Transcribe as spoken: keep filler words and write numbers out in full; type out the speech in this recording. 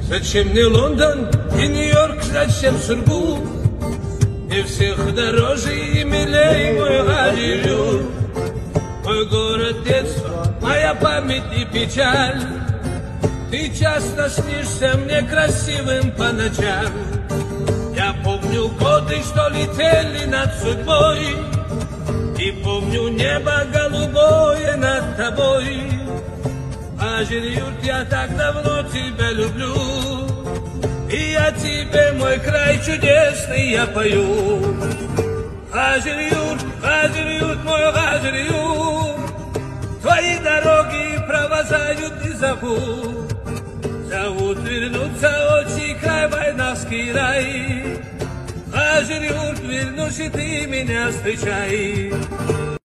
Зачем мне Лондон и Нью-Йорк, зачем Сургут? И всех дороже и милей мой Голливуд. Мой город детства, моя память и печаль. Ты часто снишься мне красивым по ночам. Я помню годы, что летели над судьбой, и помню небо голубое над тобой. Голливуд, я так давно тебя люблю, и я тебе, мой край чудесный, я пою. Голливуд, Голливуд, мой Голливуд, твои дороги провожают и зовут. Зовут вернуться отчий край, войнавский рай. Голливуд, вернусь, и ты меня встречай.